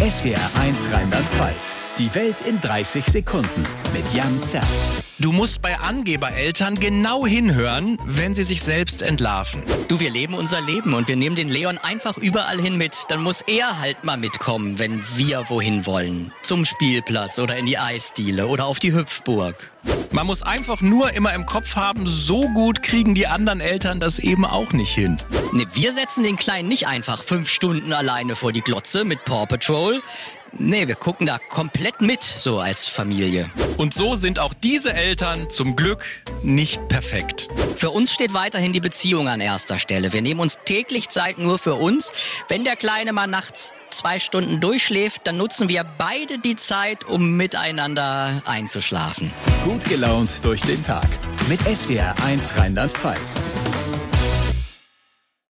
SWR1 Rheinland-Pfalz. Die Welt in 30 Sekunden mit Jan Zerbst. Du musst bei Angebereltern genau hinhören, wenn sie sich selbst entlarven. Du, wir leben unser Leben und wir nehmen den Leon einfach überall hin mit. Dann muss er halt mal mitkommen, wenn wir wohin wollen. Zum Spielplatz oder in die Eisdiele oder auf die Hüpfburg. Man muss einfach nur immer im Kopf haben, so gut kriegen die anderen Eltern das eben auch nicht hin. Ne, wir setzen den Kleinen nicht einfach 5 Stunden alleine vor die Glotze mit Paw Patrol. Nee, wir gucken da komplett mit, so als Familie. Und so sind auch diese Eltern zum Glück nicht perfekt. Für uns steht weiterhin die Beziehung an erster Stelle. Wir nehmen uns täglich Zeit nur für uns. Wenn der Kleine mal nachts 2 Stunden durchschläft, dann nutzen wir beide die Zeit, um miteinander einzuschlafen. Gut gelaunt durch den Tag mit SWR1 Rheinland-Pfalz.